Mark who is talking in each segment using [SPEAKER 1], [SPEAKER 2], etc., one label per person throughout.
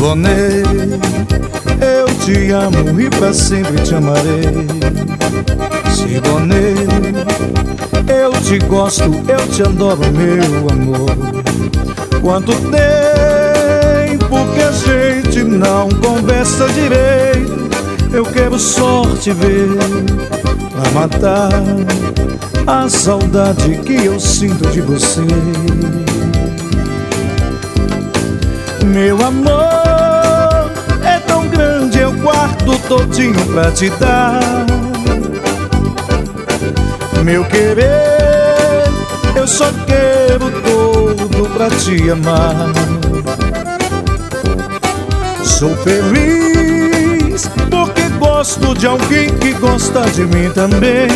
[SPEAKER 1] Siboney, eu te amo e pra sempre te amarei. Siboney, eu te gosto, eu te adoro, meu amor. Quanto tempo que a gente não conversa direito. Eu quero só te ver pra matar a saudade que eu sinto de você. Meu amor é tão grande, eu guardo todinho pra te dar. Meu querer, eu só quero todo pra te amar. Sou feliz porque gosto de alguém que gosta de mim também.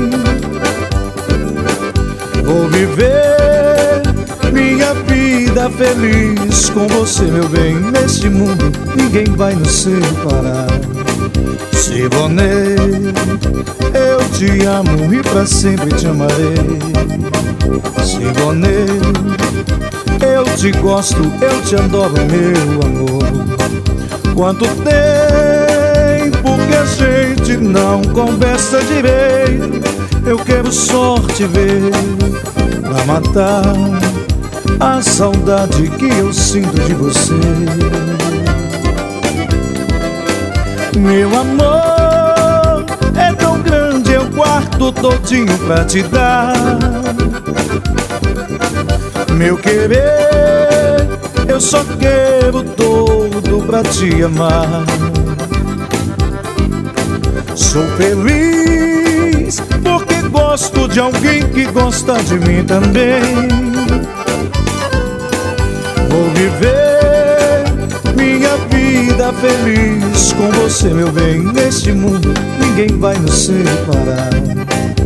[SPEAKER 1] Vou viver minha vida feliz com você, meu bem. Neste mundo ninguém vai nos separar. Siboney, eu te amo e pra sempre te amarei. Siboney, eu te gosto, eu te adoro, meu amor. Quanto tempo que a gente não conversa direito. Eu quero só te ver pra matar a saudade que eu sinto de você. Meu amor é tão grande, eu guardo todinho pra te dar. Meu querer, eu só quero todo pra te amar. Sou feliz porque gosto de alguém que gosta de mim também. Vou viver minha vida feliz com você, meu bem. Neste mundo ninguém vai nos separar.